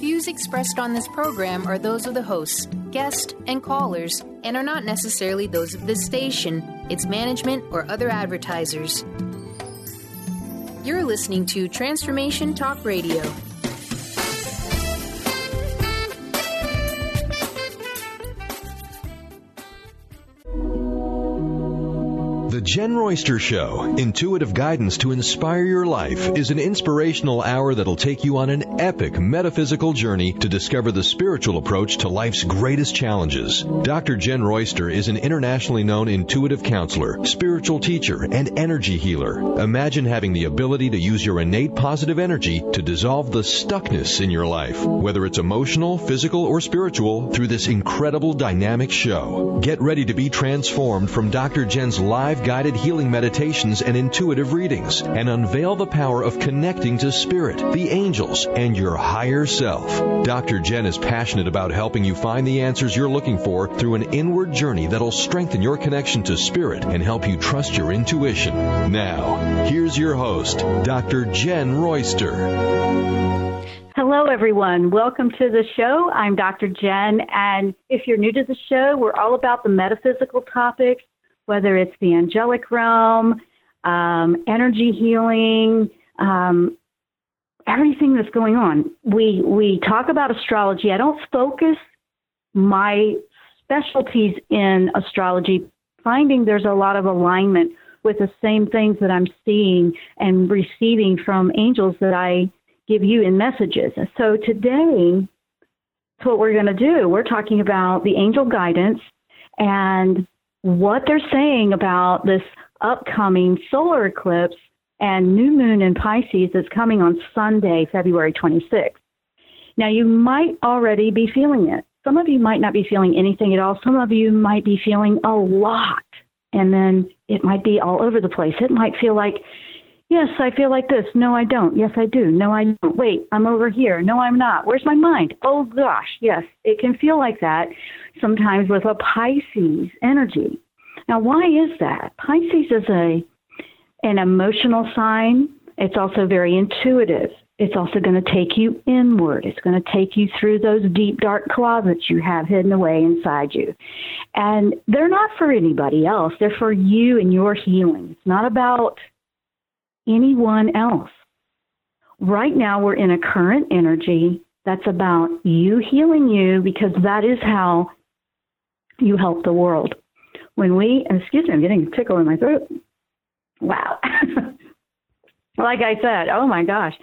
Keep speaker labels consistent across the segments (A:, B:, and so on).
A: Views expressed on this program are those of the hosts, guests, and callers, and are not necessarily those of this station, its management, or other advertisers. You're listening to Transformation Talk Radio.
B: The Jen Royster Show, intuitive guidance to inspire your life, is an inspirational hour that'll take you on an epic metaphysical journey to discover the spiritual approach to life's greatest challenges. Dr. Jen Royster is an internationally known intuitive counselor, spiritual teacher, and energy healer. Imagine having the ability to use your innate positive energy to dissolve the stuckness in your life, whether it's emotional, physical, or spiritual, through this incredible dynamic show. Get ready to be transformed from Dr. Jen's live guided healing meditations and intuitive readings, and unveil the power of connecting to spirit, the angels, and your higher self. Dr. Jen is passionate about helping you find the answers you're looking for through an inward journey that'll strengthen your connection to spirit and help you trust your intuition. Now, here's your host, Dr. Jen Royster.
C: Hello, everyone. Welcome to the show. I'm Dr. Jen, and if you're new to the show, we're all about the metaphysical topics, whether it's the angelic realm, energy healing, everything that's going on. We talk about astrology. I don't focus my specialties in astrology, finding there's a lot of alignment with the same things that I'm seeing and receiving from angels that I give you in messages. So today, that's what we're going to do. We're talking about the angel guidance and what they're saying about this upcoming solar eclipse and new moon in Pisces that's coming on Sunday, February 26th. Now, you might already be feeling it. Some of you might not be feeling anything at all. Some of you might be feeling a lot, and then it might be all over the place. It might feel like, yes, I feel like this. No, I don't. Yes, I do. No, I don't. Wait, I'm over here. No, I'm not. Where's my mind? Oh, gosh. Yes, it can feel like that sometimes with a Pisces energy. Now, why is that? Pisces is an emotional sign. It's also very intuitive. It's also going to take you inward. It's going to take you through those deep, dark closets you have hidden away inside you. And they're not for anybody else. They're for you and your healing. It's not about anyone else. Right now, we're in a current energy that's about you healing you, because that is how you help the world. When we, excuse me, I'm getting a tickle in my throat. Wow. Like I said, oh my gosh.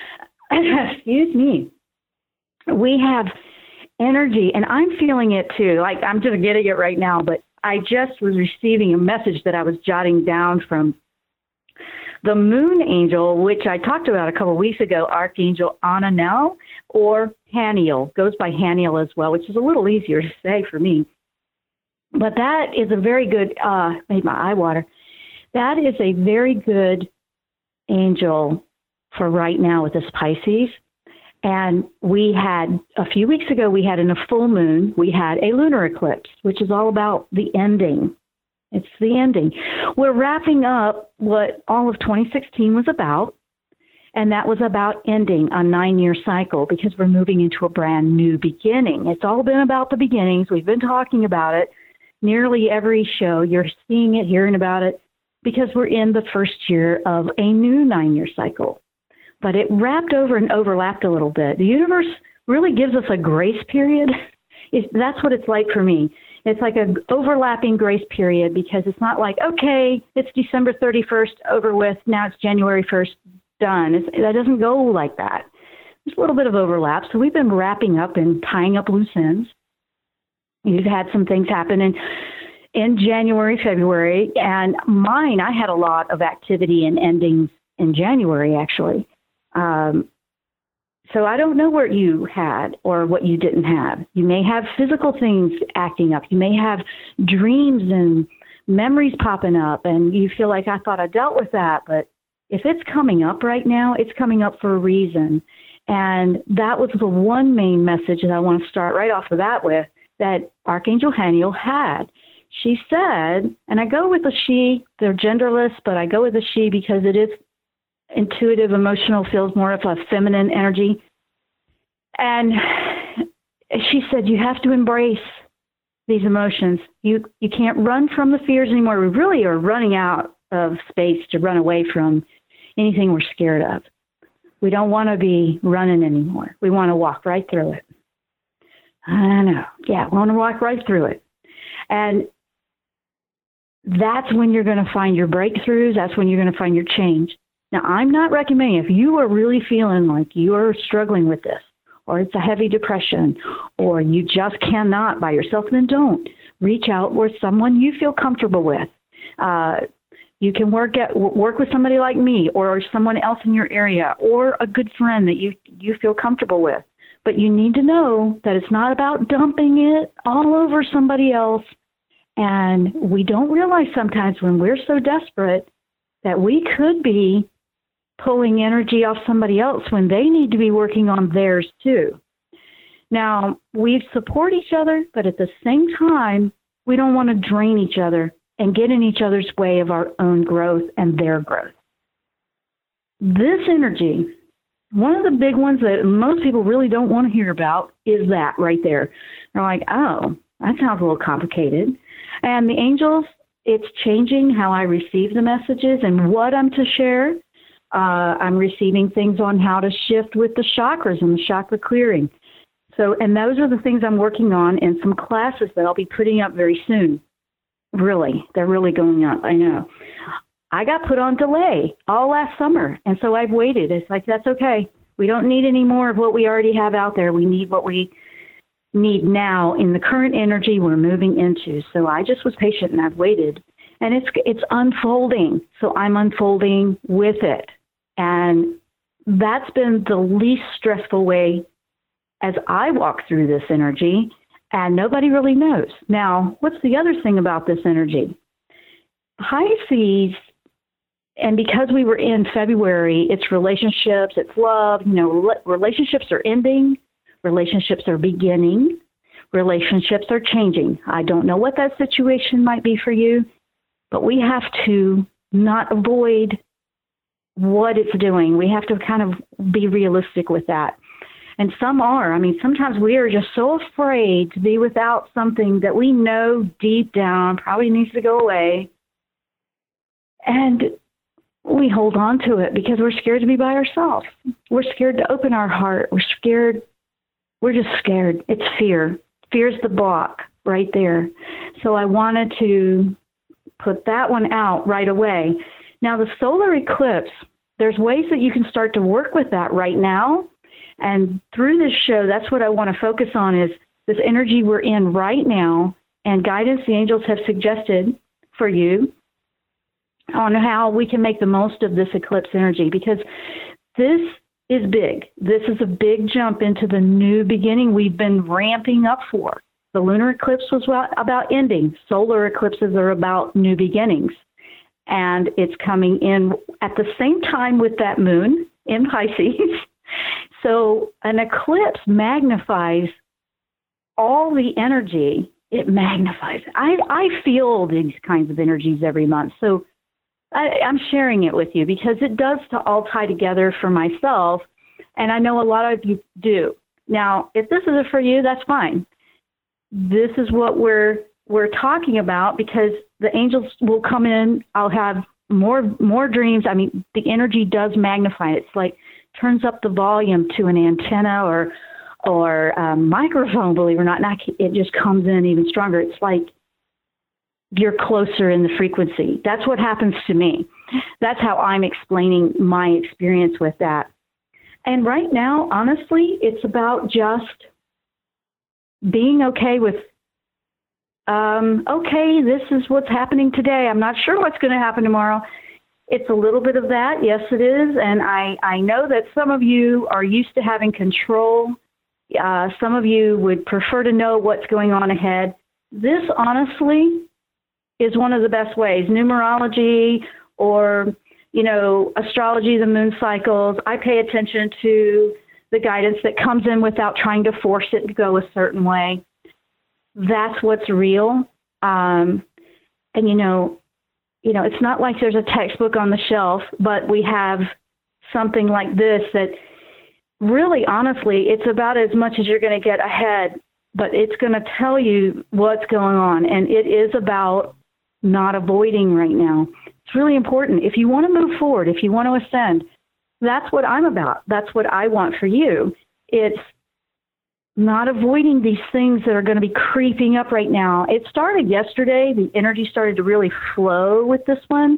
C: Excuse me. We have energy, and I'm feeling it too. Like, I'm just getting it right now, but I just was receiving a message that I was jotting down from the moon angel, which I talked about a couple of weeks ago, Archangel Ananel, or Haniel, goes by Haniel as well, which is a little easier to say for me. But that is a very good, made my eye water. That is a very good angel for right now with this Pisces. And we had, a few weeks ago, we had in a full moon, we had a lunar eclipse, which is all about the ending. It's the ending. We're wrapping up what all of 2016 was about, and that was about ending a 9-year cycle, because we're moving into a brand new beginning. It's all been about the beginnings. We've been talking about it nearly every show. You're seeing it, hearing about it, because we're in the first year of a new 9-year cycle. But it wrapped over and overlapped a little bit. The universe really gives us a grace period. That's what it's like for me. It's like an overlapping grace period, because it's not like, okay, it's December 31st, over with, now it's January 1st, done. That doesn't go like that. There's a little bit of overlap. So we've been wrapping up and tying up loose ends. You've had some things happen in January, February, and I had a lot of activity and endings in January, actually. So I don't know what you had or what you didn't have. You may have physical things acting up. You may have dreams and memories popping up, and you feel like, I thought I dealt with that. But if it's coming up right now, it's coming up for a reason. And that was the one main message that I want to start right off of that with, that Archangel Haniel had. She said, and I go with the she, they're genderless, but I go with the she because it is intuitive, emotional, feels more of a feminine energy. And she said, you have to embrace these emotions. You can't run from the fears anymore. We really are running out of space to run away from anything we're scared of. We don't want to be running anymore. We want to walk right through it. I know. Yeah, we want to walk right through it. And that's when you're going to find your breakthroughs. That's when you're going to find your change. Now, I'm not recommending, if you are really feeling like you're struggling with this, or it's a heavy depression, or you just cannot by yourself, then don't. Reach out with someone you feel comfortable with. You can work with somebody like me or someone else in your area or a good friend that you feel comfortable with. But you need to know that it's not about dumping it all over somebody else. And we don't realize sometimes when we're so desperate that we could be pulling energy off somebody else when they need to be working on theirs too. Now, we support each other, but at the same time, we don't want to drain each other and get in each other's way of our own growth and their growth. This energy, one of the big ones that most people really don't want to hear about is that right there. They're like, oh, that sounds a little complicated. And the angels, it's changing how I receive the messages and what I'm to share. I'm receiving things on how to shift with the chakras and the chakra clearing. So, and those are the things I'm working on in some classes that I'll be putting up very soon. Really, they're really going up. I know. I got put on delay all last summer, and so I've waited. It's like, that's okay. We don't need any more of what we already have out there. We need what we need now in the current energy we're moving into. So I just was patient, and I've waited. And it's unfolding, so I'm unfolding with it. And that's been the least stressful way as I walk through this energy, and nobody really knows. Now, what's the other thing about this energy? Pisces, and because we were in February, it's relationships, it's love, relationships are ending, relationships are beginning, relationships are changing. I don't know what that situation might be for you, but we have to not avoid what it's doing. We have to kind of be realistic with that. And some are. I mean, sometimes we are just so afraid to be without something that we know deep down probably needs to go away. And we hold on to it because we're scared to be by ourselves. We're scared to open our heart. We're scared. We're just scared. It's fear. Fear's the block right there. So I wanted to put that one out right away. Now, the solar eclipse, there's ways that you can start to work with that right now. And through this show, that's what I want to focus on is this energy we're in right now and guidance the angels have suggested for you on how we can make the most of this eclipse energy, because this is big. This is a big jump into the new beginning we've been ramping up for. The lunar eclipse was about ending. Solar eclipses are about new beginnings. And it's coming in at the same time with that moon in Pisces. So an eclipse magnifies all the energy. It magnifies. I feel these kinds of energies every month. So I'm sharing it with you because it does to all tie together for myself. And I know a lot of you do. Now, if this isn't for you, that's fine. This is what we're talking about because the angels will come in. I'll have more dreams. I mean, the energy does magnify. It's like turns up the volume to an antenna or a microphone, believe it or not. It just comes in even stronger. It's like you're closer in the frequency. That's what happens to me. That's how I'm explaining my experience with that. And right now, honestly, it's about just being okay with, okay, this is what's happening today. I'm not sure what's going to happen tomorrow. It's a little bit of that. Yes, it is. And I know that some of you are used to having control. Some of you would prefer to know what's going on ahead. This, honestly, is one of the best ways. Numerology or, astrology, the moon cycles. I pay attention to the guidance that comes in without trying to force it to go a certain way. That's what's real. And, it's not like there's a textbook on the shelf, but we have something like this that really, honestly, it's about as much as you're going to get ahead, but it's going to tell you what's going on. And it is about not avoiding right now. It's really important. If you want to move forward, if you want to ascend, that's what I'm about. That's what I want for you. It's not avoiding these things that are going to be creeping up right now. It started yesterday. The energy started to really flow with this one.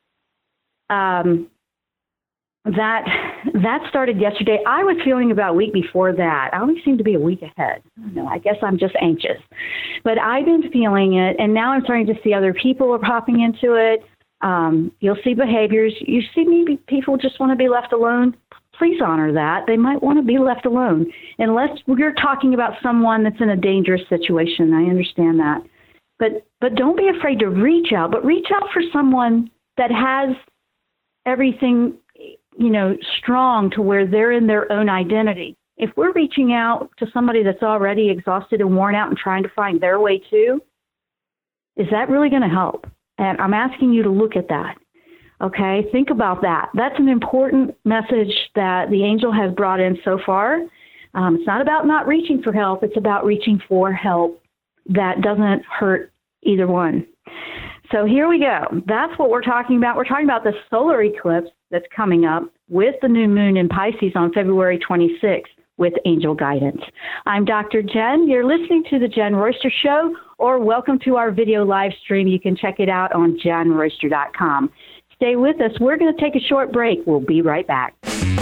C: That started yesterday. I was feeling about a week before that. I always seem to be a week ahead. I don't know. I guess I'm just anxious. But I've been feeling it, and now I'm starting to see other people are popping into it. You'll see behaviors. You see maybe people just want to be left alone. Please honor that. They might want to be left alone. Unless we're talking about someone that's in a dangerous situation. I understand that. But don't be afraid to reach out. But reach out for someone that has everything, strong to where they're in their own identity. If we're reaching out to somebody that's already exhausted and worn out and trying to find their way too, is that really going to help? And I'm asking you to look at that. Okay, think about that. That's an important message that the angel has brought in so far. It's not about not reaching for help. It's about reaching for help that doesn't hurt either one. So here we go. That's what we're talking about. We're talking about the solar eclipse that's coming up with the new moon in Pisces on February 26th with angel guidance. I'm Dr. Jen. You're listening to The Jen Royster Show, or welcome to our video live stream. You can check it out on jenroyster.com. Stay with us. We're going to take a short break. We'll be right back.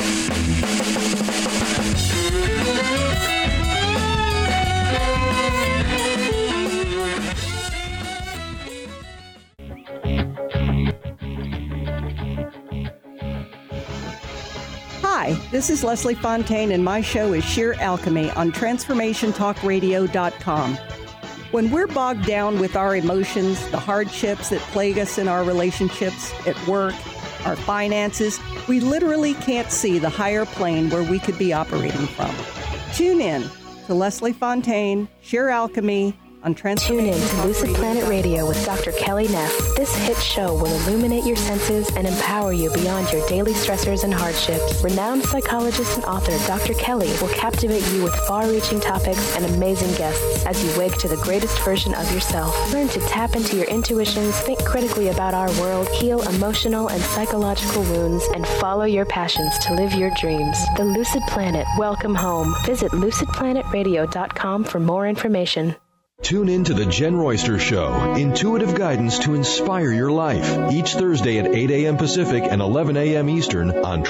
D: Hi, this is Leslie Fontaine, and my show is Sheer Alchemy on TransformationTalkRadio.com. When we're bogged down with our emotions, the hardships that plague us in our relationships, at work, our finances, we literally can't see the higher plane where we could be operating from. Tune in to Leslie Fontaine, Sheer Alchemy, on Transformation.
E: Tune in to Lucid Planet Radio with Dr. Kelly Neff. This hit show will illuminate your senses and empower you beyond your daily stressors and hardships. Renowned psychologist and author Dr. Kelly will captivate you with far-reaching topics and amazing guests as you wake to the greatest version of yourself. Learn to tap into your intuitions, think critically about our world, heal emotional and psychological wounds, and follow your passions to live your dreams. The Lucid Planet. Welcome home. Visit lucidplanetradio.com for more information.
B: Tune in to The Jen Royster Show, intuitive guidance to inspire your life, each Thursday at 8 a.m. Pacific and 11 a.m. Eastern on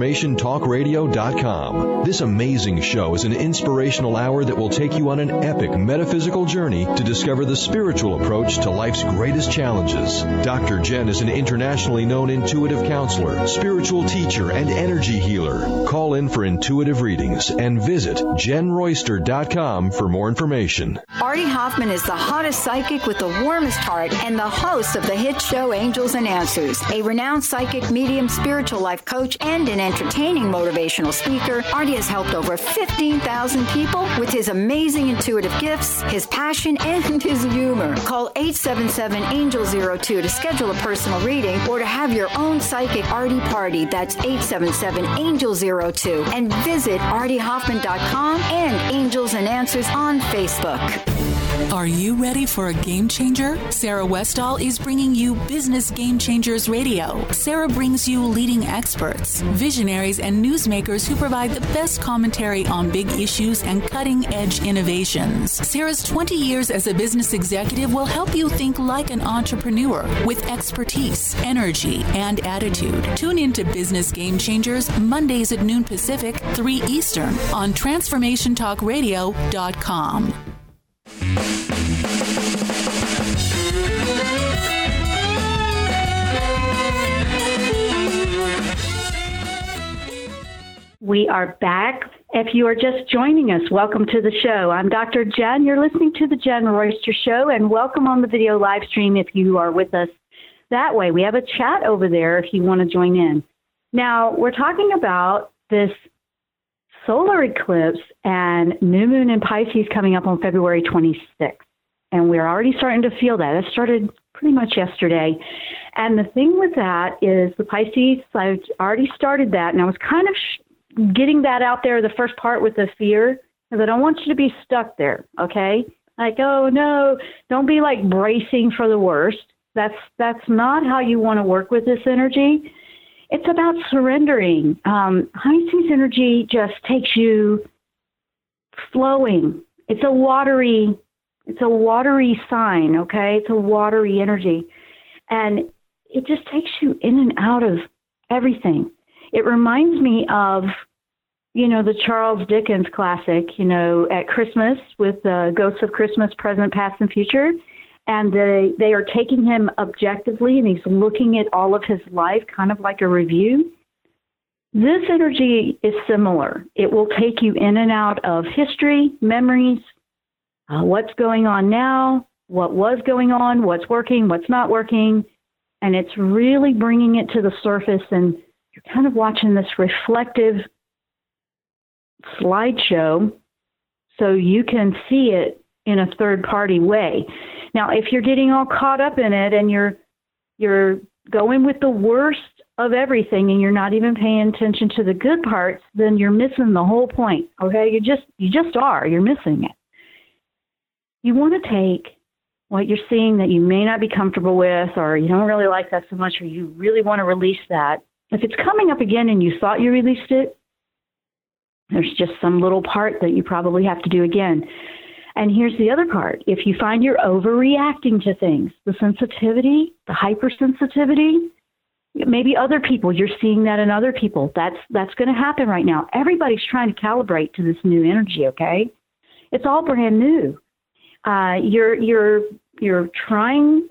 B: TransformationTalkRadio.com. This amazing show is an inspirational hour that will take you on an epic metaphysical journey to discover the spiritual approach to life's greatest challenges. Dr. Jen is an internationally known intuitive counselor, spiritual teacher, and energy healer. Call in for intuitive readings and visit JenRoyster.com for more information.
F: Artie Hoffman is the hottest psychic with the warmest heart and the host of the hit show Angels and Answers. A renowned psychic, medium, spiritual life coach, and an entertaining motivational speaker, Artie has helped over 15,000 people with his amazing intuitive gifts, his passion, and his humor. Call 877-ANGEL-02 to schedule a personal reading or to have your own psychic Artie party. That's 877-ANGEL-02. And visit ArtieHoffman.com and Angels and Answers on Facebook.
G: Are you ready for a game changer? Sarah Westall is bringing you Business Game Changers Radio. Sarah brings you leading experts, visionaries, and newsmakers who provide the best commentary on big issues and cutting-edge innovations. Sarah's 20 years as a business executive will help you think like an entrepreneur with expertise, energy, and attitude. Tune in to Business Game Changers Mondays at noon Pacific, 3 Eastern on TransformationTalkRadio.com.
C: We are back. If you are just joining us, welcome to the show. I'm Dr. Jen. You're listening to The Jen Royster Show, and welcome on the video live stream if you are with us that way. We have a chat over there if you want to join in. Now, we're talking about this solar eclipse and new moon in Pisces coming up on February 26th. And we're already starting to feel that. It started pretty much yesterday. And the thing with that is the Pisces, I've already started that, and I was kind of getting that out there, the first part with the fear, because I don't want you to be stuck there, okay? Like, oh, no, don't be like bracing for the worst. That's not how you want to work with this energy. It's about surrendering. High seas energy just takes you flowing. It's a watery sign, okay? It's a watery energy. And it just takes you in and out of everything. It reminds me of, the Charles Dickens classic, at Christmas with Ghosts of Christmas, Present, Past, and Future. And they are taking him objectively, and he's looking at all of his life, kind of like a review. This energy is similar. It will take you in and out of history, memories, what's going on now, what was going on, what's working, what's not working. And it's really bringing it to the surface, and you're kind of watching this reflective slideshow so you can see it in a third-party way. Now, if you're getting all caught up in it and you're going with the worst of everything and you're not even paying attention to the good parts, then you're missing the whole point, okay? You just are. You're missing it. You want to take what you're seeing that you may not be comfortable with, or you don't really like that so much, or you really want to release that. If it's coming up again and you thought you released it, there's just some little part that you probably have to do again. And here's the other part. If you find you're overreacting to things, the sensitivity, the hypersensitivity, maybe other people, you're seeing that in other people. That's going to happen right now. Everybody's trying to calibrate to this new energy, okay? It's all brand new. You're trying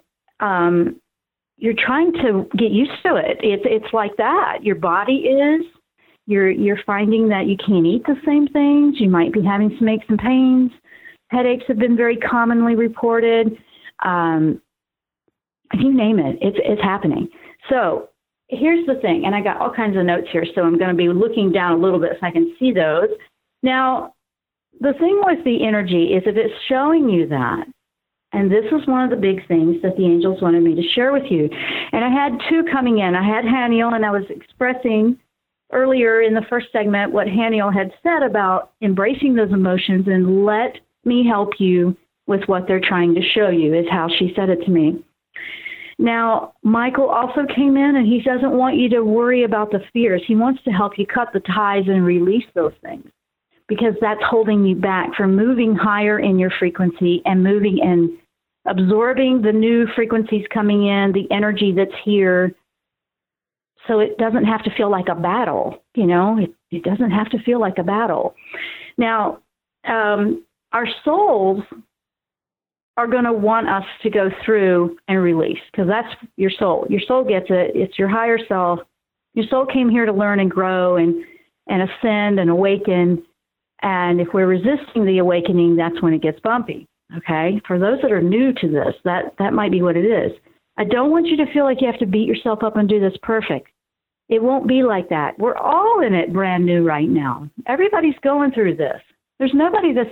C: to get used to it. It's like that. Your body is. You're finding that you can't eat the same things. You might be having some aches and pains. Headaches have been very commonly reported. You name it, it's happening. So here's the thing, and I got all kinds of notes here, so I'm going to be looking down a little bit so I can see those. Now, the thing with the energy is if it's showing you that, and this is one of the big things that the angels wanted me to share with you. And I had two coming in. I had Haniel, and I was expressing earlier in the first segment what Haniel had said about embracing those emotions and let me help you with what they're trying to show you, is how she said it to me. Now, Michael also came in, and he doesn't want you to worry about the fears. He wants to help you cut the ties and release those things, because that's holding you back from moving higher in your frequency and moving and absorbing the new frequencies coming in, the energy that's here, so it doesn't have to feel like a battle, It doesn't have to feel like a battle. Now, our souls are going to want us to go through and release, because that's your soul. Your soul gets it. It's your higher self. Your soul came here to learn and grow and ascend and awaken. And if we're resisting the awakening, that's when it gets bumpy, okay? For those that are new to this, that might be what it is. I don't want you to feel like you have to beat yourself up and do this perfect. It won't be like that. We're all in it brand new right now. Everybody's going through this. There's nobody this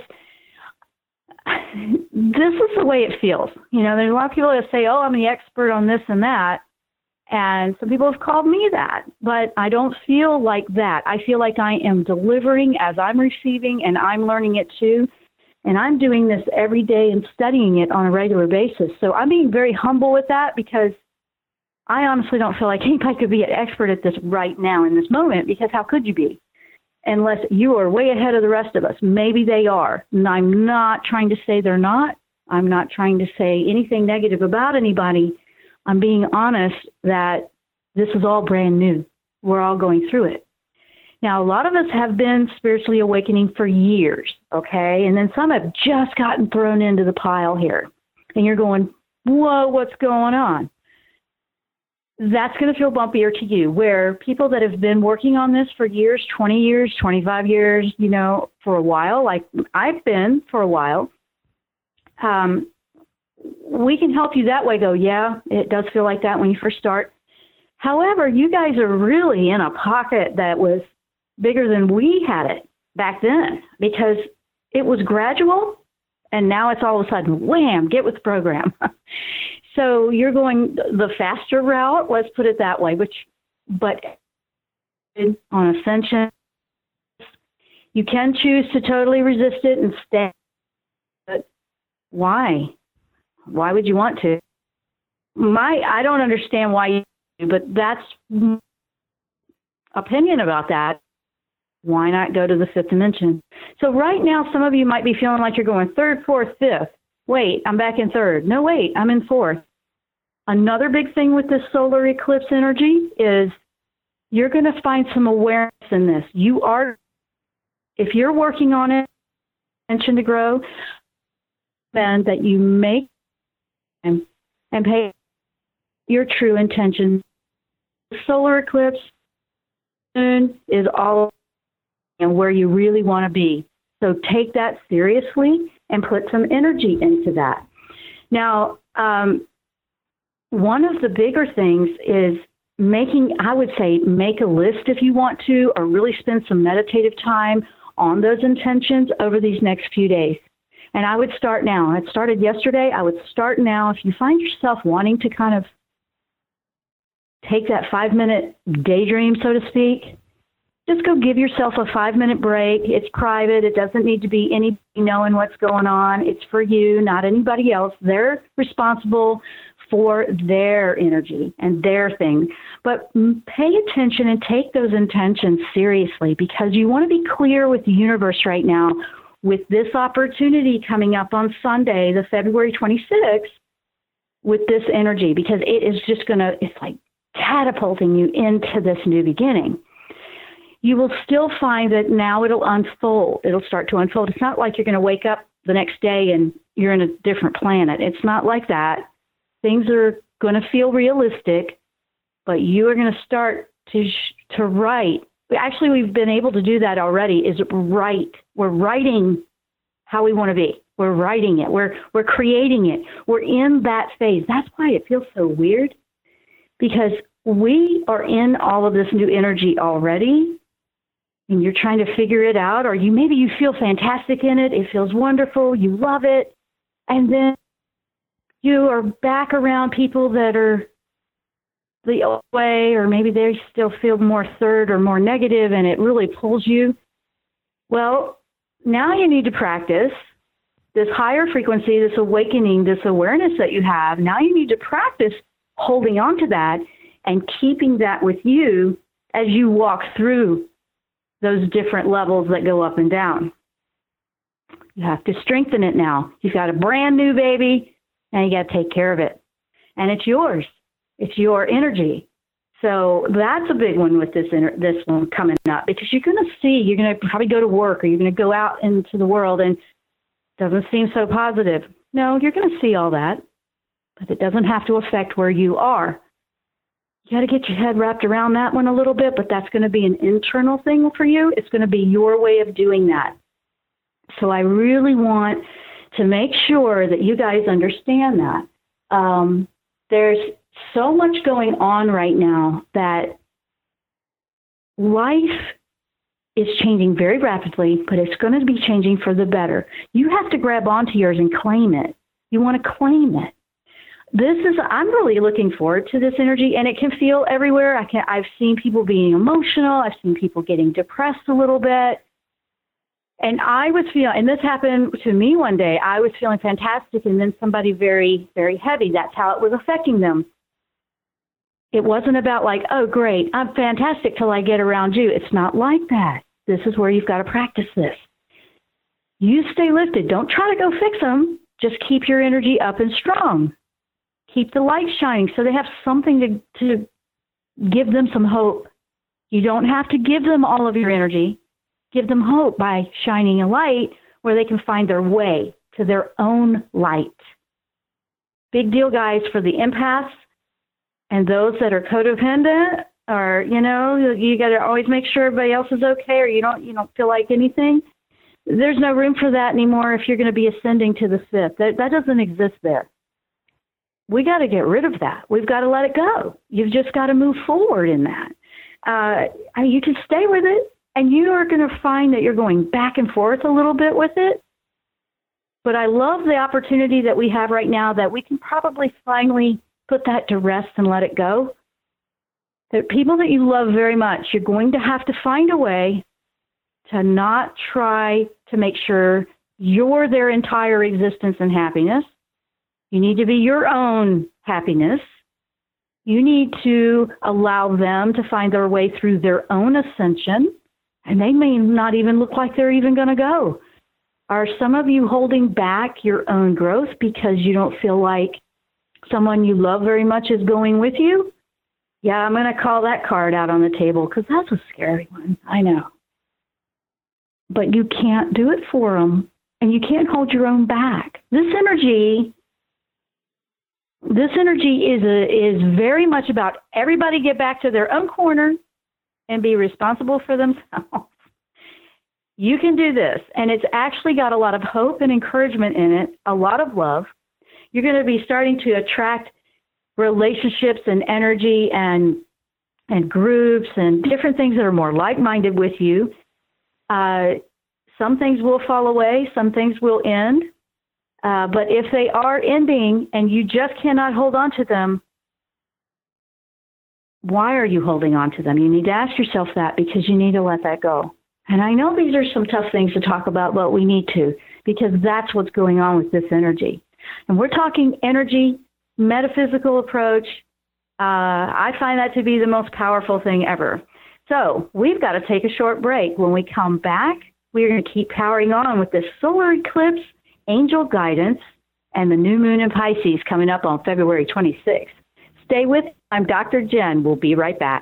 C: is the way it feels. There's a lot of people that say, oh, I'm the expert on this and that. And some people have called me that, but I don't feel like that. I feel like I am delivering as I'm receiving, and I'm learning it too. And I'm doing this every day and studying it on a regular basis. So I'm being very humble with that, because I honestly don't feel like anybody could be an expert at this right now in this moment, because how could you be? Unless you are way ahead of the rest of us. Maybe they are. And I'm not trying to say they're not. I'm not trying to say anything negative about anybody. I'm being honest that this is all brand new. We're all going through it. Now, a lot of us have been spiritually awakening for years, okay? And then some have just gotten thrown into the pile here. And you're going, whoa, what's going on? That's going to feel bumpier to you, where people that have been working on this for years, 20 years, 25 years, for a while, like I've been for a while, we can help you that way. Go, yeah, it does feel like that when you first start. However, you guys are really in a pocket that was bigger than we had it back then, because it was gradual, and now it's all of a sudden, wham, get with the program. So you're going the faster route, let's put it that way, but on ascension, You can choose to totally resist it and stay. But why? Why would you want to? I don't understand why you do, but that's opinion about that. Why not go to the fifth dimension? So right now, some of you might be feeling like you're going third, fourth, fifth. Wait, I'm back in third. No, wait, I'm in fourth. Another big thing with this solar eclipse energy is you're going to find some awareness in this. If you're working on it, intention to grow, then that you make and pay your true intention. The solar eclipse is all and where you really want to be. So take that seriously and put some energy into that. Now, one of the bigger things is make a list if you want to, or really spend some meditative time on those intentions over these next few days. And I would start now. It started yesterday. I would start now. If you find yourself wanting to kind of take that 5-minute daydream, so to speak, just go give yourself a 5-minute break. It's private. It doesn't need to be anybody knowing what's going on. It's for you, not anybody else. They're responsible for their energy and their thing. But pay attention and take those intentions seriously, because you want to be clear with the universe right now with this opportunity coming up on Sunday, the February 26th, with this energy, because it is just it's like catapulting you into this new beginning. You will still find that now it'll unfold. It'll start to unfold. It's not like you're going to wake up the next day and you're in a different planet. It's not like that. Things are going to feel realistic, but you are going to start to write. Actually, we've been able to do that already, is write. We're writing how we want to be. We're writing it. We're creating it. We're in that phase. That's why it feels so weird, because we are in all of this new energy already, and you're trying to figure it out, or maybe you feel fantastic in it. It feels wonderful. You love it. And then you are back around people that are the old way, or maybe they still feel more third or more negative, and it really pulls you. Well, now you need to practice this higher frequency, this awakening, this awareness that you have. Now you need to practice holding on to that and keeping that with you as you walk through those different levels that go up and down. You have to strengthen it now. You've got a brand new baby, and you got to take care of it. And it's yours. It's your energy. So that's a big one with this one coming up, because you're going to probably go to work, or you're going to go out into the world, and it doesn't seem so positive. No, you're going to see all that, but it doesn't have to affect where you are. You got to get your head wrapped around that one a little bit, but that's going to be an internal thing for you. It's going to be your way of doing that. So I really want to make sure that you guys understand that. There's so much going on right now that life is changing very rapidly, but it's going to be changing for the better. You have to grab onto yours and claim it. You want to claim it. I'm really looking forward to this energy, and it can feel everywhere. I've seen people being emotional. I've seen people getting depressed a little bit. And I was feeling, and this happened to me one day, I was feeling fantastic, and then somebody very, very heavy. That's how it was affecting them. It wasn't about like, oh, great, I'm fantastic till I get around you. It's not like that. This is where you've got to practice this. You stay lifted. Don't try to go fix them. Just keep your energy up and strong. Keep the light shining so they have something to give them some hope. You don't have to give them all of your energy. Give them hope by shining a light where they can find their way to their own light. Big deal, guys, for the empaths and those that are codependent, or, you got to always make sure everybody else is okay, or you don't feel like anything. There's no room for that anymore if you're going to be ascending to the fifth. That doesn't exist there. We got to get rid of that. We've got to let it go. You've just got to move forward in that. You can stay with it, and you are going to find that you're going back and forth a little bit with it. But I love the opportunity that we have right now that we can probably finally put that to rest and let it go. The people that you love very much, you're going to have to find a way to not try to make sure you're their entire existence and happiness. You need to be your own happiness. You need to allow them to find their way through their own ascension, and they may not even look like they're even going to go. Are some of you holding back your own growth because you don't feel like someone you love very much is going with you? Yeah, I'm going to call that card out on the table because that's a scary one. I know. But you can't do it for them, and you can't hold your own back. This energy is very much about everybody get back to their own corner and be responsible for themselves. You can do this, and it's actually got a lot of hope and encouragement in it, a lot of love. You're going to be starting to attract relationships and energy and groups and different things that are more like-minded with you. Some things will fall away, some things will end. But if they are ending and you just cannot hold on to them, why are you holding on to them? You need to ask yourself that, because you need to let that go. And I know these are some tough things to talk about, but we need to, because that's what's going on with this energy. And we're talking energy, metaphysical approach. I find that to be the most powerful thing ever. So we've got to take a short break. When we come back, we're going to keep powering on with this solar eclipse, angel guidance, and the new moon in Pisces coming up on February 26th. Stay with me. I'm Dr. Jen. We'll be right back.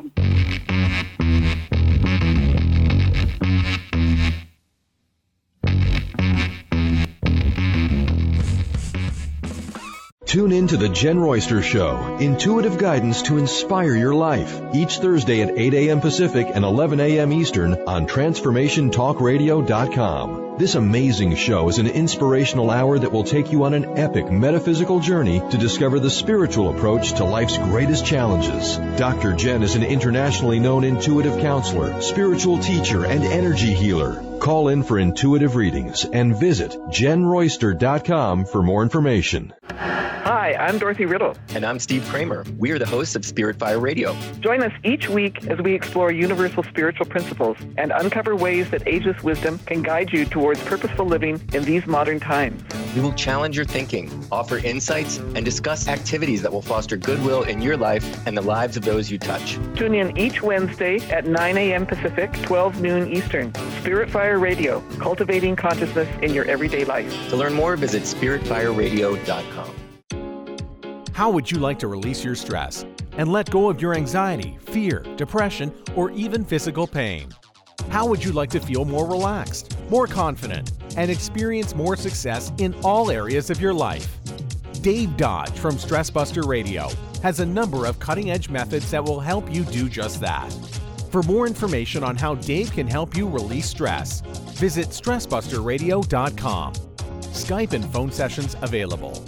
B: Tune in to The Jen Royster Show, intuitive guidance to inspire your life, each Thursday at 8 a.m. Pacific and 11 a.m. Eastern on TransformationTalkRadio.com. This amazing show is an inspirational hour that will take you on an epic metaphysical journey to discover the spiritual approach to life's greatest challenges. Dr. Jen is an internationally known intuitive counselor, spiritual teacher, and energy healer. Call in for intuitive readings and visit JenRoyster.com for more information.
H: Hi, I'm Dorothy Riddle.
I: And I'm Steve Kramer. We are the hosts of Spirit Fire Radio.
H: Join us each week as we explore universal spiritual principles and uncover ways that ageless wisdom can guide you towards purposeful living in these modern times.
I: We will challenge your thinking, offer insights, and discuss activities that will foster goodwill in your life and the lives of those you touch.
H: Tune in each Wednesday at 9 a.m. Pacific, 12 noon Eastern. Spirit Fire Radio, cultivating consciousness in your everyday life.
I: To learn more, visit SpiritFireRadio.com.
J: How would you like to release your stress and let go of your anxiety, fear, depression, or even physical pain? How would you like to feel more relaxed, more confident, and experience more success in all areas of your life? Dave Dodge from Stress Buster Radio has a number of cutting-edge methods that will help you do just that. For more information on how Dave can help you release stress, visit StressBusterRadio.com. Skype and phone sessions available.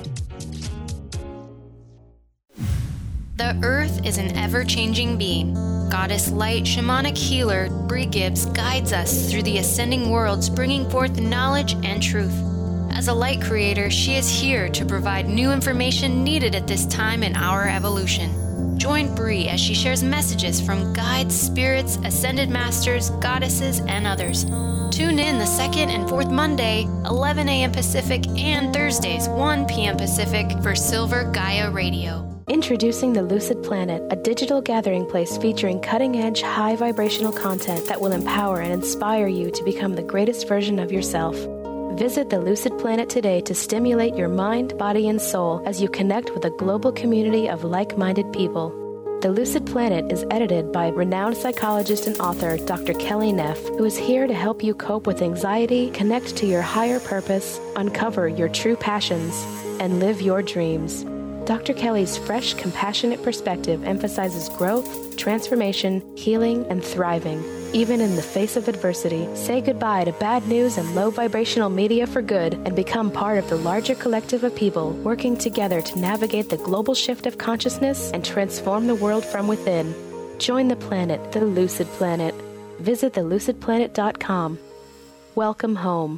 A: The Earth is an ever-changing being. Goddess Light Shamanic Healer Bree Gibbs guides us through the ascending worlds, bringing forth knowledge and truth. As a light creator, she is here to provide new information needed at this time in our evolution. Join Bree as she shares messages from guides, spirits, ascended masters, goddesses, and others. Tune in the second and fourth Monday, 11 a.m. Pacific, and Thursdays, 1 p.m. Pacific for Silver Gaia Radio.
E: Introducing the Lucid Planet, a digital gathering place featuring cutting-edge, high-vibrational content that will empower and inspire you to become the greatest version of yourself. Visit the Lucid Planet today to stimulate your mind, body, and soul as you connect with a global community of like-minded people. The Lucid Planet is edited by renowned psychologist and author Dr. Kelly Neff, who is here to help you cope with anxiety, connect to your higher purpose, uncover your true passions, and live your dreams. Dr. Kelly's fresh, compassionate perspective emphasizes growth, transformation, healing, and thriving. Even in the face of adversity, say goodbye to bad news and low vibrational media for good and become part of the larger collective of people working together to navigate the global shift of consciousness and transform the world from within. Join the planet, the Lucid Planet. Visit thelucidplanet.com. Welcome home.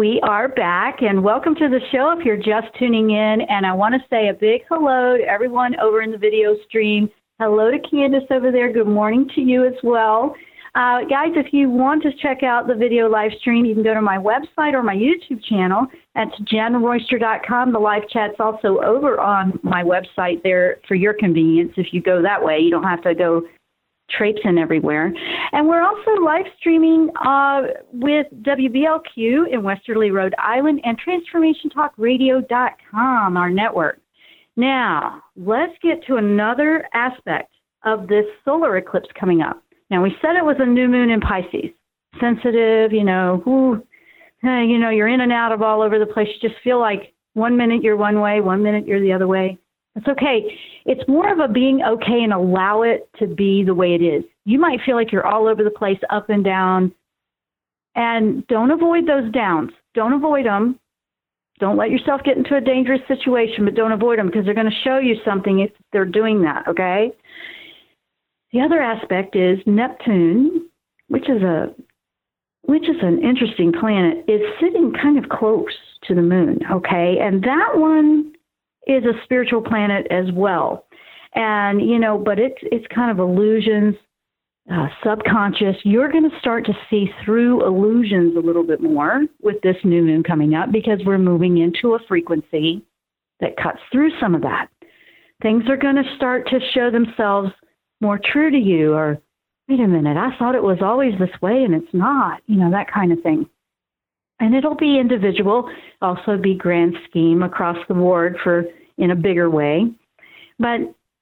C: we are back, and welcome to the show if you're just tuning in. And I want to say a big hello to everyone over in the video stream. Hello to Candace over there. Good morning to you as well. Guys, if you want to check out the video live stream, you can go to my website or my YouTube channel. That's jenroyster.com. The live chat's also over on my website there for your convenience. If you go that way, you don't have to go traipsing everywhere. And we're also live streaming with WBLQ in Westerly, Rhode Island, and TransformationTalkRadio.com, our network. Now, let's get to another aspect of this solar eclipse coming up. Now, we said it was a new moon in Pisces. Sensitive, you're in and out of all over the place. You just feel like 1 minute you're one way, 1 minute you're the other way. It's okay. It's more of a being okay and allow it to be the way it is. You might feel like you're all over the place, up and down, and don't avoid those downs. Don't avoid them. Don't let yourself get into a dangerous situation, but don't avoid them because they're going to show you something if they're doing that, okay? The other aspect is Neptune, which is an interesting planet, is sitting kind of close to the moon, okay? And that one is a spiritual planet as well. And, but it's kind of illusions, subconscious. You're going to start to see through illusions a little bit more with this new moon coming up because we're moving into a frequency that cuts through some of that. Things are going to start to show themselves more true to you, or, wait a minute, I thought it was always this way and it's not, that kind of thing. And it'll be individual, also be grand scheme across the board in a bigger way. But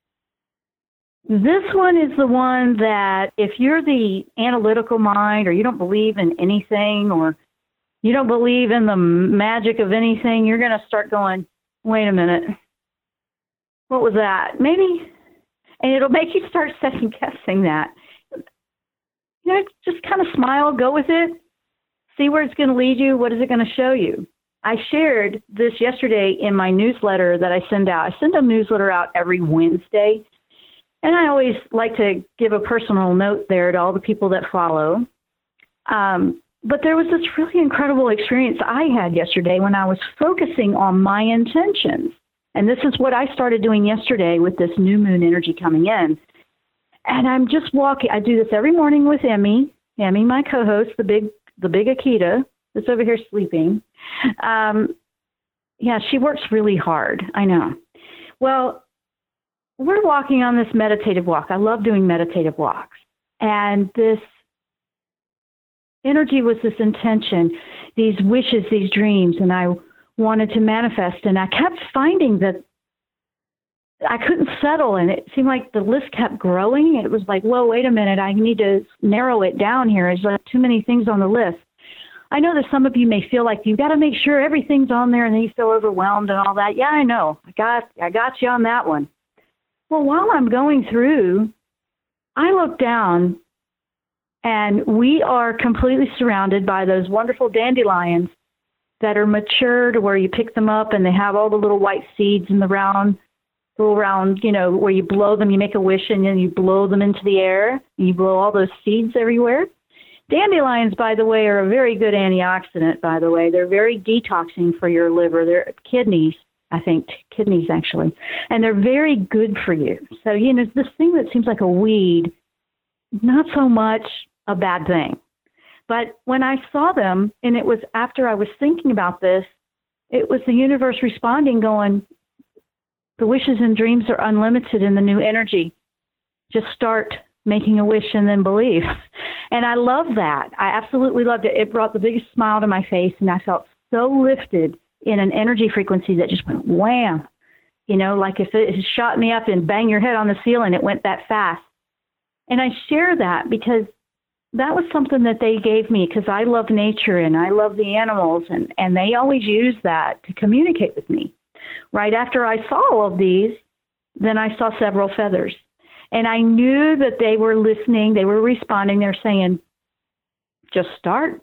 C: this one is the one that if you're the analytical mind or you don't believe in anything or you don't believe in the magic of anything, you're going to start going, wait a minute, what was that? Maybe, and it'll make you start second guessing that. Just kind of smile, go with it, see where it's going to lead you, what is it going to show you? I shared this yesterday in my newsletter that I send out. I send a newsletter out every Wednesday, and I always like to give a personal note there to all the people that follow. But there was this really incredible experience I had yesterday when I was focusing on my intentions. And this is what I started doing yesterday with this new moon energy coming in. And I'm just walking. I do this every morning with Emmy, my co-host, the big Akita that's over here sleeping. She works really hard. I know. Well, we're walking on this meditative walk. I love doing meditative walks. And this energy was this intention, these wishes, these dreams, and I wanted to manifest. And I kept finding that I couldn't settle, and it seemed like the list kept growing. It was like, whoa, wait a minute, I need to narrow it down here. There's like too many things on the list. I know that some of you may feel like you've got to make sure everything's on there and then you feel overwhelmed and all that. Yeah, I know. I got you on that one. Well, while I'm going through, I look down and we are completely surrounded by those wonderful dandelions that are mature to where you pick them up and they have all the little white seeds in the round, where you blow them, you make a wish and then you blow them into the air. And you blow all those seeds everywhere. Dandelions, by the way, are a very good antioxidant, by the way. They're very detoxing for your liver. They're kidneys actually. And they're very good for you. So, this thing that seems like a weed, not so much a bad thing. But when I saw them, and it was after I was thinking about this, it was the universe responding, going, the wishes and dreams are unlimited in the new energy. Just start making a wish and then believe. And I love that. I absolutely loved it. It brought the biggest smile to my face, and I felt so lifted in an energy frequency that just went wham. Like if it shot me up and bang your head on the ceiling, it went that fast. And I share that because that was something that they gave me because I love nature and I love the animals, and they always use that to communicate with me. Right after I saw all of these, then I saw several feathers. And I knew that they were listening, they were responding, they're saying, just start.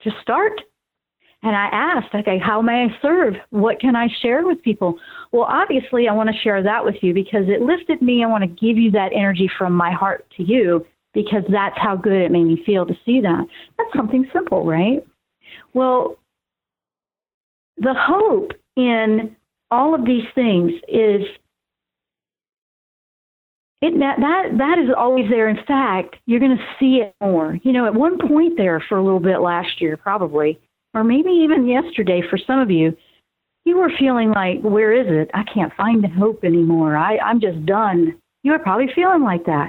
C: And I asked, okay, how may I serve? What can I share with people? Well, obviously, I want to share that with you because it lifted me. I want to give you that energy from my heart to you because that's how good it made me feel to see that. That's something simple, right? Well, the hope in all of these things is that is always there. In fact, you're going to see it more. You know, at one point there for a little bit last year, probably, or maybe even yesterday for some of you, you were feeling like, where is it? I can't find the hope anymore. I'm just done. You were probably feeling like that.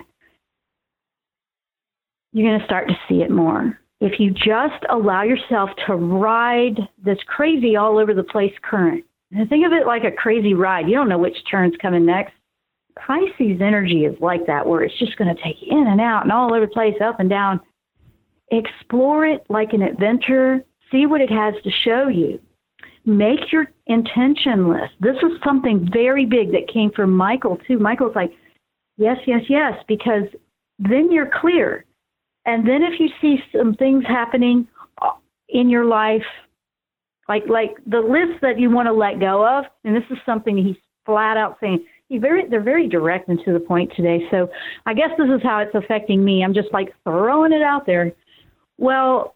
C: You're going to start to see it more. If you just allow yourself to ride this crazy all over the place current. And think of it like a crazy ride. You don't know which turn's coming next. Pisces energy is like that, where it's just going to take you in and out and all over the place, up and down. Explore it like an adventure. See what it has to show you. Make your intention list. This is something very big that came from Michael, too. Michael's like, yes, yes, yes, because then you're clear. And then if you see some things happening in your life, like the list that you want to let go of, and this is something he's flat out saying, they're very direct and to the point today. So I guess this is how it's affecting me. I'm just like throwing it out there. Well,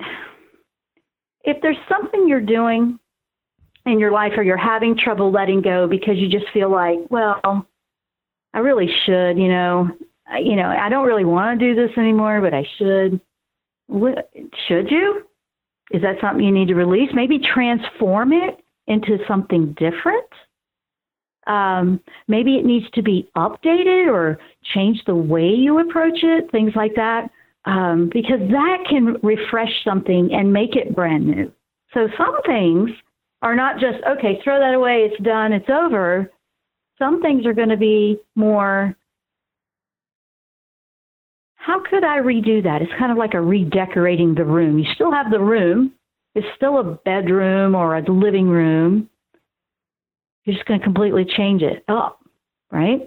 C: if there's something you're doing in your life or you're having trouble letting go because you just feel like, well, I really should, I don't really want to do this anymore, but I should. Should you? Is that something you need to release? Maybe transform it into something different. Maybe it needs to be updated or change the way you approach it, things like that, because that can refresh something and make it brand new. So some things are not just, okay, throw that away, it's done, it's over. Some things are going to be more, how could I redo that? It's kind of like a redecorating the room. You still have the room. It's still a bedroom or a living room. You're just going to completely change it up, right?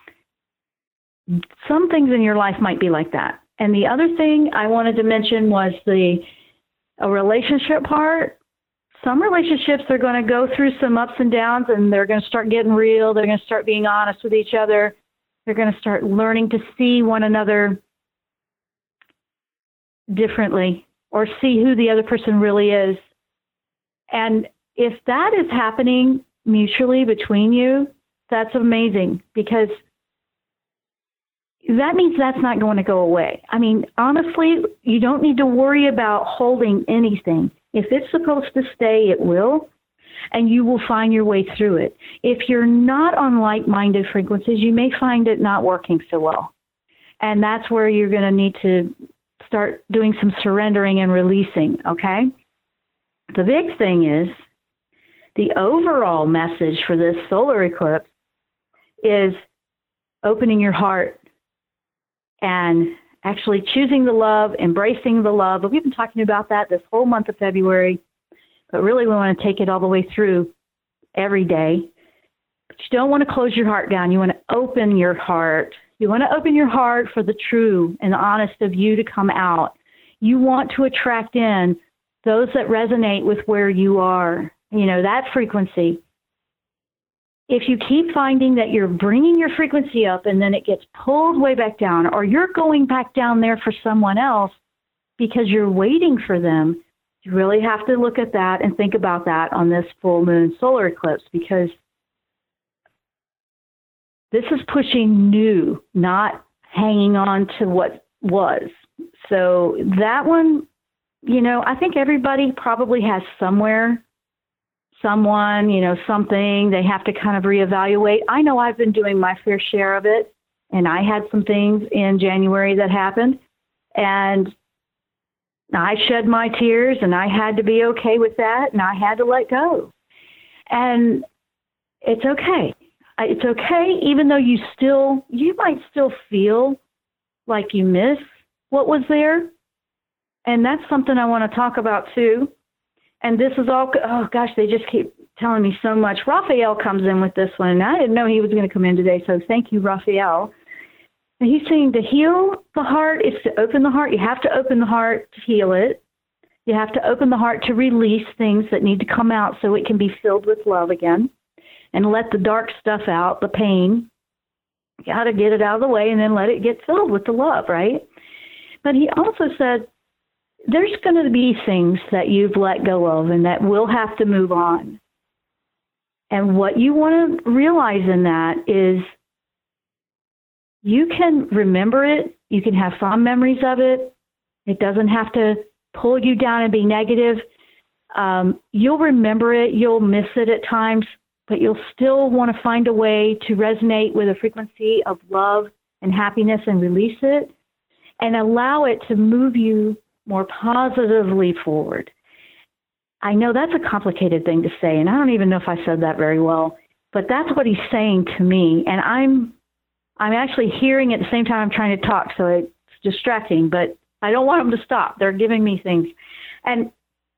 C: Some things in your life might be like that. And the other thing I wanted to mention was a relationship part. Some relationships are going to go through some ups and downs, and they're going to start getting real. They're going to start being honest with each other. They're going to start learning to see one another differently or see who the other person really is. And if that is happening mutually between you, that's amazing, because that means that's not going to go away. I mean, honestly, you don't need to worry about holding anything. If it's supposed to stay, it will, and you will find your way through it. If you're not on like-minded frequencies, you may find it not working so well. And that's where you're going to need to start doing some surrendering and releasing, okay? The big thing is, the overall message for this solar eclipse is opening your heart and actually choosing the love, embracing the love. We've been talking about that this whole month of February, but really we want to take it all the way through every day. But you don't want to close your heart down. You want to open your heart. You want to open your heart for the true and the honest of you to come out. You want to attract in those that resonate with where you are, that frequency. If you keep finding that you're bringing your frequency up and then it gets pulled way back down, or you're going back down there for someone else because you're waiting for them, you really have to look at that and think about that on this full moon solar eclipse, because this is pushing new, not hanging on to what was. So that one, I think everybody probably has somewhere, someone, something they have to kind of reevaluate. I know I've been doing my fair share of it, and I had some things in January that happened, and I shed my tears, and I had to be okay with that, and I had to let go. And it's okay. It's okay, even though you might still feel like you miss what was there. And that's something I want to talk about too. And this is all, oh gosh, they just keep telling me so much. Raphael comes in with this one, and I didn't know he was going to come in today, so thank you, Raphael. And he's saying to heal the heart is to open the heart. You have to open the heart to heal it. You have to open the heart to release things that need to come out so it can be filled with love again, and let the dark stuff out, the pain. You got to get it out of the way and then let it get filled with the love, right? But he also said, there's going to be things that you've let go of and that will have to move on. And what you want to realize in that is you can remember it. You can have fond memories of it. It doesn't have to pull you down and be negative. You'll remember it. You'll miss it at times, but you'll still want to find a way to resonate with a frequency of love and happiness and release it and allow it to move you more positively forward. I know that's a complicated thing to say, and I don't even know if I said that very well, but that's what he's saying to me. And I'm actually hearing at the same time I'm trying to talk, so it's distracting, but I don't want them to stop. They're giving me things. And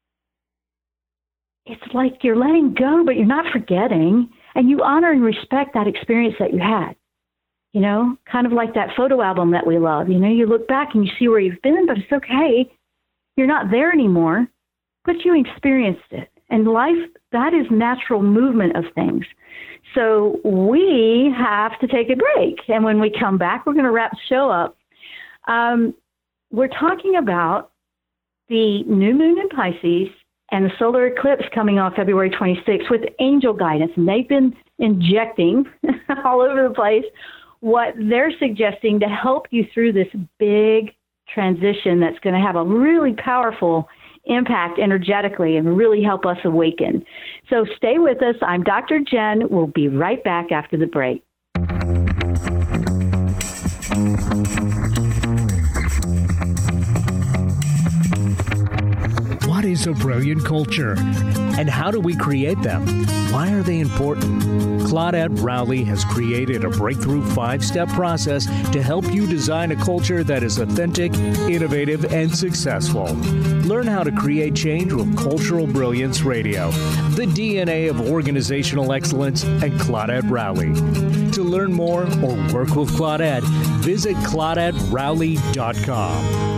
C: it's like you're letting go, but you're not forgetting, and you honor and respect that experience that you had. You know, kind of like that photo album that we love. You know, you look back and you see where you've been, but it's okay. You're not there anymore, but you experienced it. And life, that is natural movement of things. So we have to take a break. And when we come back, we're going to wrap the show up. We're talking about the new moon in Pisces and the solar eclipse coming on February 26th with angel guidance. And they've been injecting all over the place what they're suggesting to help you through this big transition that's going to have a really powerful impact energetically and really help us awaken. So stay with us. I'm Dr. Jen. We'll be right back after the break.
K: What is a brilliant culture? And how do we create them? Why are they important? Claudette Rowley has created a breakthrough 5-step process to help you design a culture that is authentic, innovative, and successful. Learn how to create change with Cultural Brilliance Radio, the DNA of organizational excellence, and Claudette Rowley. To learn more or work with Claudette, visit ClaudetteRowley.com.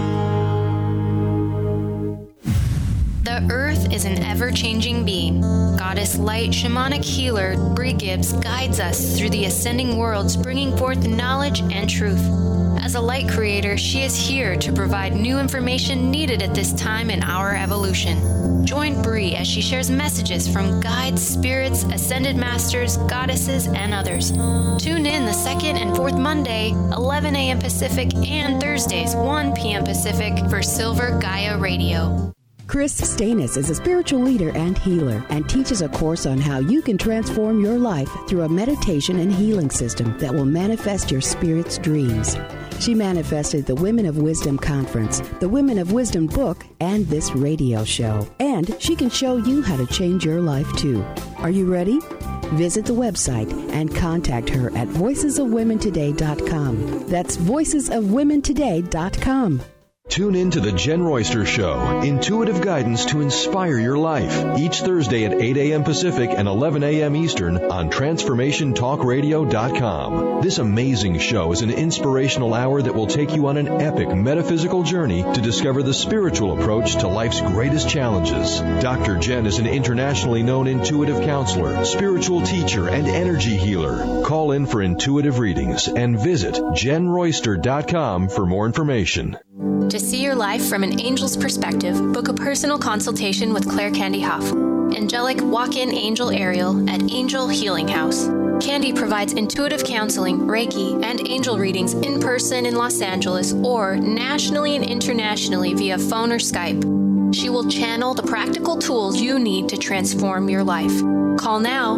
L: The Earth is an ever-changing being. Goddess Light Shamanic Healer Bree Gibbs guides us through the ascending worlds, bringing forth knowledge and truth. As a light creator, she is here to provide new information needed at this time in our evolution. Join Bree as she shares messages from guides, spirits, ascended masters, goddesses, and others. Tune in the second and fourth Monday, 11 a.m. Pacific, and Thursdays, 1 p.m. Pacific for Silver Gaia Radio.
M: Chris Stanis is a spiritual leader and healer and teaches a course on how you can transform your life through a meditation and healing system that will manifest your spirit's dreams. She manifested the Women of Wisdom Conference, the Women of Wisdom book, and this radio show. And she can show you how to change your life too. Are you ready? Visit the website and contact her at voicesofwomentoday.com. That's voicesofwomentoday.com.
B: Tune in to The Jen Royster Show, intuitive guidance to inspire your life, each Thursday at 8 a.m. Pacific and 11 a.m. Eastern on TransformationTalkRadio.com. This amazing show is an inspirational hour that will take you on an epic metaphysical journey to discover the spiritual approach to life's greatest challenges. Dr. Jen is an internationally known intuitive counselor, spiritual teacher, and energy healer. Call in for intuitive readings and visit JenRoyster.com for more information.
L: To see your life from an angel's perspective, book a personal consultation with Claire Candy Hoff, angelic walk-in angel Ariel at Angel Healing House. Candy provides intuitive counseling, Reiki, and angel readings in person in Los Angeles or nationally and internationally via phone or Skype. She will channel the practical tools you need to transform your life. Call now,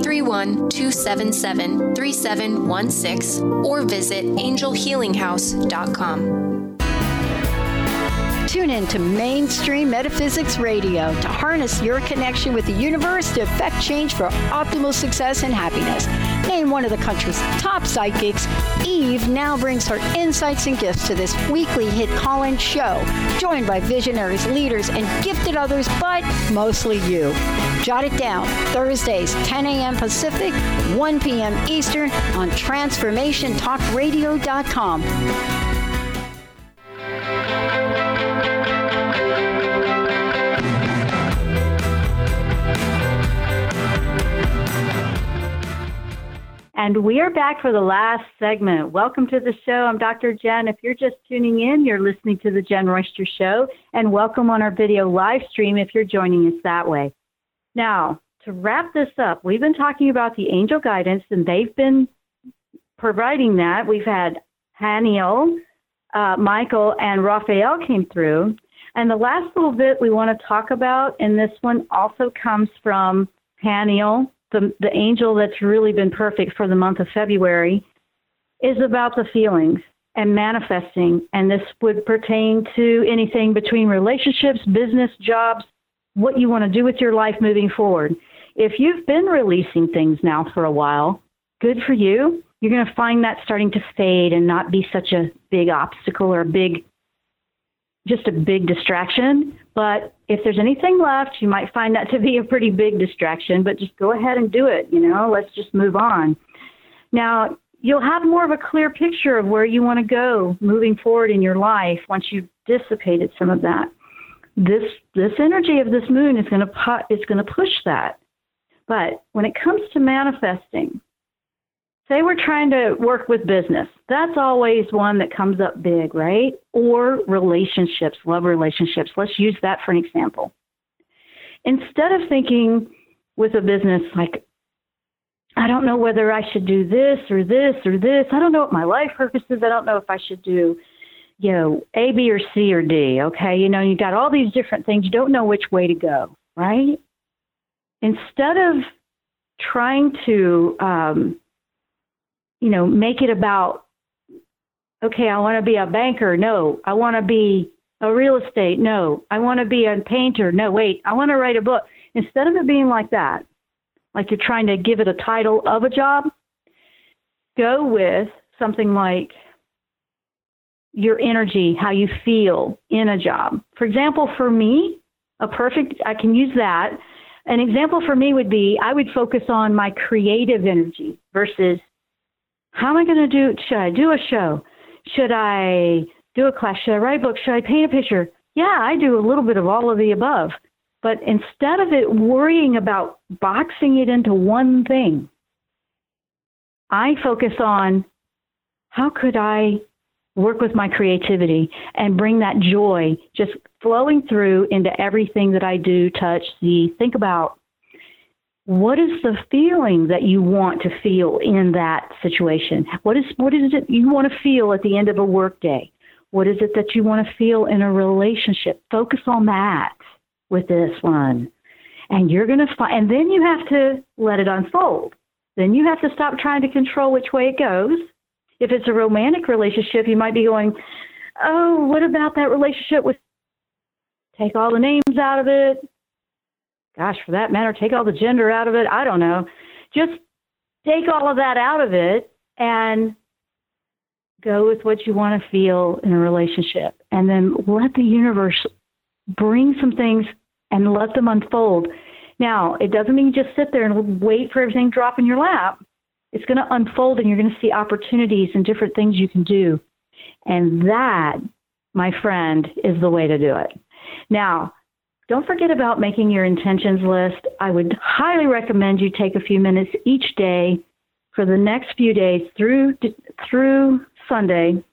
L: 831-277-3716, or visit angelhealinghouse.com.
N: Tune in to Mainstream Metaphysics Radio to harness your connection with the universe to effect change for optimal success and happiness. Named one of the country's top psychics, Eve now brings her insights and gifts to this weekly hit call-in show, joined by visionaries, leaders, and gifted others, but mostly you. Jot it down, Thursdays, 10 a.m. Pacific, 1 p.m. Eastern on TransformationTalkRadio.com.
C: And we are back for the last segment. Welcome to the show. I'm Dr. Jen. If you're just tuning in, you're listening to the Jen Royster Show. And welcome on our video live stream if you're joining us that way. Now, to wrap this up, we've been talking about the angel guidance, and they've been providing that. We've had Haniel, Michael, and Raphael came through. And the last little bit we want to talk about, and this one also comes from Haniel, the angel that's really been perfect for the month of February, is about the feelings and manifesting. And this would pertain to anything between relationships, business, jobs, what you want to do with your life moving forward. If you've been releasing things now for a while, good for you. You're going to find that starting to fade and not be such a big obstacle or just a big distraction. But if there's anything left, you might find that to be a pretty big distraction, but just go ahead and do it. Let's just move on. Now, you'll have more of a clear picture of where you want to go moving forward in your life once you've dissipated some of that. This energy of this moon is going to push that. But when it comes to manifesting, say we're trying to work with business. That's always one that comes up big, right? Or relationships, love relationships. Let's use that for an example. Instead of thinking with a business like, I don't know whether I should do this or this or this. I don't know what my life purpose is. I don't know if I should do, A, B, or C, or D, okay? You got all these different things. You don't know which way to go, right? Instead of trying to, make it about, okay, I want to be a banker. No, I want to be a real estate. No, I want to be a painter. No, wait, I want to write a book. Instead of it being like that, like you're trying to give it a title of a job, go with something like your energy, how you feel in a job. For example, for me, I can use that. An example for me would be, I would focus on my creative energy versus how am I going to do, should I do a show? Should I do a class? Should I write a book? Should I paint a picture? Yeah, I do a little bit of all of the above. But instead of it worrying about boxing it into one thing, I focus on how could I work with my creativity and bring that joy just flowing through into everything that I do, touch, see, think about. What is the feeling that you want to feel in that situation? What is it you want to feel at the end of a work day? What is it that you want to feel in a relationship? Focus on that with this one. And you're going to find, and then you have to let it unfold. Then you have to stop trying to control which way it goes. If it's a romantic relationship, you might be going, oh, what about that relationship with, take all the names out of it. Gosh, for that matter, take all the gender out of it. I don't know. Just take all of that out of it and go with what you want to feel in a relationship. And then let the universe bring some things and let them unfold. Now, it doesn't mean you just sit there and wait for everything to drop in your lap. It's going to unfold, and you're going to see opportunities and different things you can do. And that, my friend, is the way to do it. Now, don't forget about making your intentions list. I would highly recommend you take a few minutes each day for the next few days through Sunday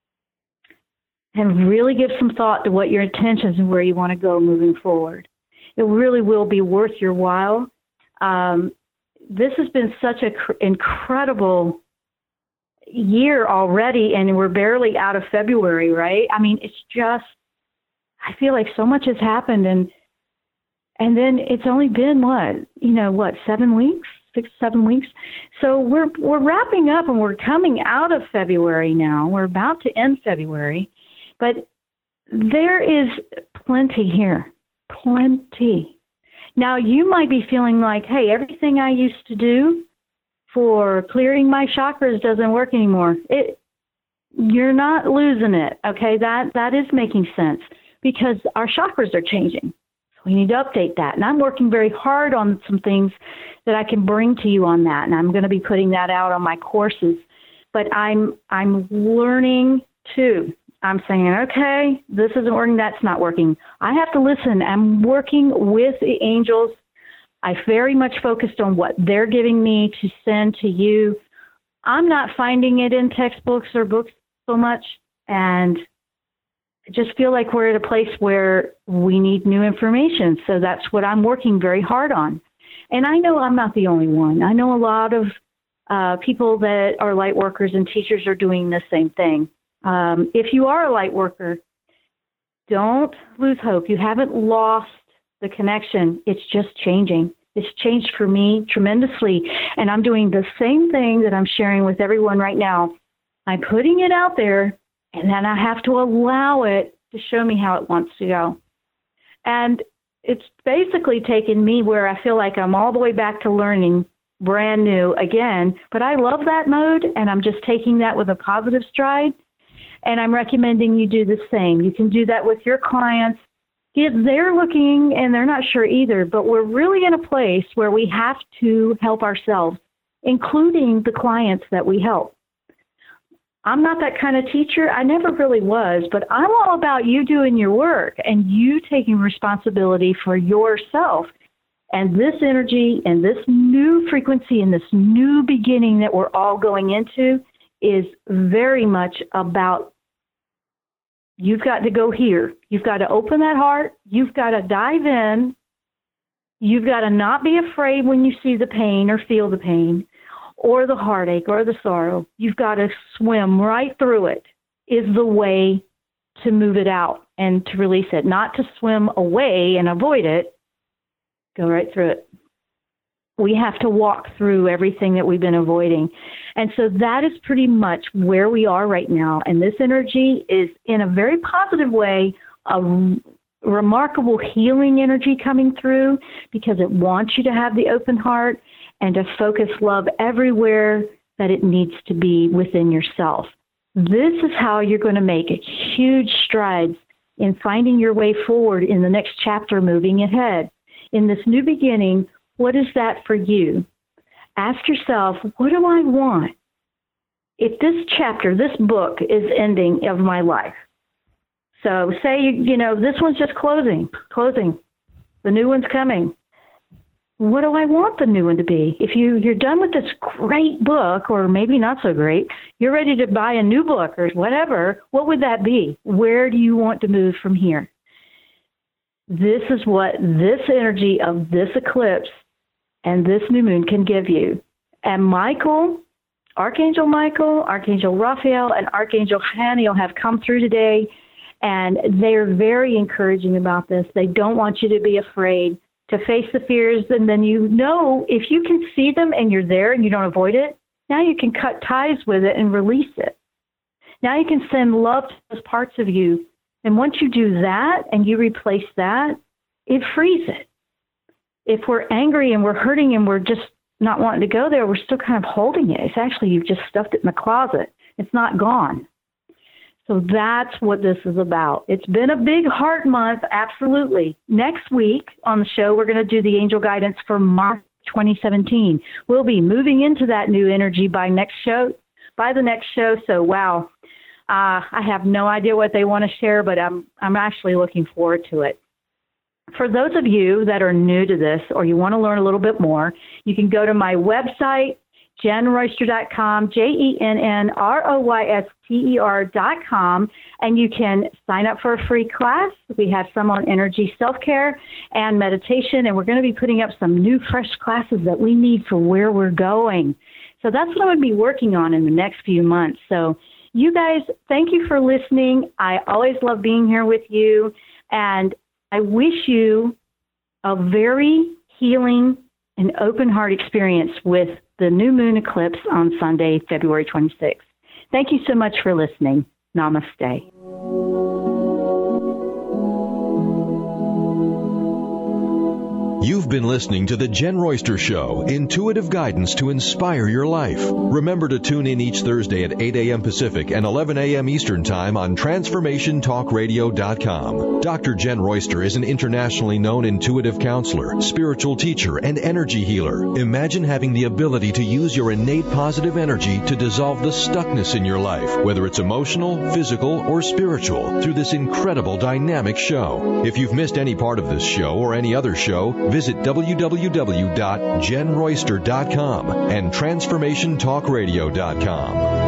C: and really give some thought to what your intentions and where you want to go moving forward. It really will be worth your while. This has been such an incredible year already, and we're barely out of February, right? I mean, it's just, I feel like so much has happened, and then it's only been 7 weeks, 6-7 weeks. So we're wrapping up, and we're coming out of February now. We're about to end February, but there is plenty here, plenty. Now you might be feeling like, hey, everything I used to do for clearing my chakras doesn't work anymore. You're not losing it, okay? That is making sense, because our chakras are changing. So we need to update that. And I'm working very hard on some things that I can bring to you on that. And I'm going to be putting that out on my courses. But I'm learning too. I'm saying, okay, this isn't working, that's not working. I have to listen. I'm working with the angels. I very much focused on what they're giving me to send to you I'm not finding it in textbooks or books so much, and I just feel like we're at a place where we need new information. So that's what I'm working very hard on. And I know I'm not the only one. I know a lot of people that are light workers and teachers are doing the same thing. If you are a light worker, don't lose hope. You haven't lost the connection. It's just changing. It's changed for me tremendously. And I'm doing the same thing that I'm sharing with everyone right now. I'm putting it out there, and then I have to allow it to show me how it wants to go. And it's basically taken me where I feel like I'm all the way back to learning brand new again. But I love that mode, and I'm just taking that with a positive stride. And I'm recommending you do the same. You can do that with your clients. If they're looking and they're not sure either, but we're really in a place where we have to help ourselves, including the clients that we help. I'm not that kind of teacher. I never really was, but I'm all about you doing your work and you taking responsibility for yourself. And this energy and this new frequency and this new beginning that we're all going into is very much about you've got to go here. You've got to open that heart. You've got to dive in. You've got to not be afraid when you see the pain or feel the pain or the heartache or the sorrow. You've got to swim right through it is the way to move it out and to release it, not to swim away and avoid it. Go right through it. We have to walk through everything that we've been avoiding. And so that is pretty much where we are right now. And this energy is, in a very positive way, a remarkable healing energy coming through because it wants you to have the open heart and to focus love everywhere that it needs to be within yourself. This is how you're going to make huge strides in finding your way forward in the next chapter moving ahead. In this new beginning, what is that for you? Ask yourself, what do I want? If this chapter, this book is ending of my life. So say, this one's just closing. The new one's coming. What do I want the new one to be? If you're done with this great book, or maybe not so great, you're ready to buy a new book or whatever, what would that be? Where do you want to move from here? This is what this energy of this eclipse and this new moon can give you. And Archangel Michael, Archangel Raphael, and Archangel Haniel have come through today, and they're very encouraging about this. They don't want you to be afraid to face the fears, and then if you can see them and you're there and you don't avoid it, now you can cut ties with it and release it. Now you can send love to those parts of you. And once you do that and you replace that, it frees it. If we're angry and we're hurting and we're just not wanting to go there, we're still kind of holding it. It's actually, you've just stuffed it in the closet. It's not gone. So that's what this is about. It's been a big heart month, absolutely. Next week on the show, we're going to do the angel guidance for March 2017. We'll be moving into that new energy by the next show. So, wow, I have no idea what they want to share, but I'm actually looking forward to it. For those of you that are new to this or you want to learn a little bit more, you can go to my website, JenRoyster.com, JenRoyster.com, and you can sign up for a free class. We have some on energy self-care and meditation, and we're going to be putting up some new, fresh classes that we need for where we're going. So that's what I'm going to be working on in the next few months. So you guys, thank you for listening. I always love being here with you, and I wish you a very healing and open heart experience with the new moon eclipse on Sunday, February 26th. Thank you so much for listening. Namaste.
B: You've been listening to The Jen Royster Show, intuitive guidance to inspire your life. Remember to tune in each Thursday at 8 a.m. Pacific and 11 a.m. Eastern Time on TransformationTalkRadio.com. Dr. Jen Royster is an internationally known intuitive counselor, spiritual teacher, and energy healer. Imagine having the ability to use your innate positive energy to dissolve the stuckness in your life, whether it's emotional, physical, or spiritual, through this incredible dynamic show. If you've missed any part of this show or any other show, visit www.jenroyster.com and transformationtalkradio.com.